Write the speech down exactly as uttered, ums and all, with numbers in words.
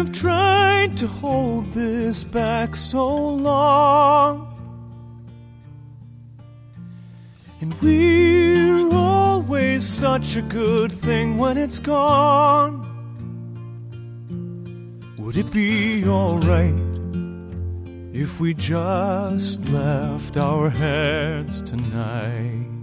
We've tried to hold this back so long, and we're always such a good thing when it's gone. Would it be alright if we just left our heads tonight?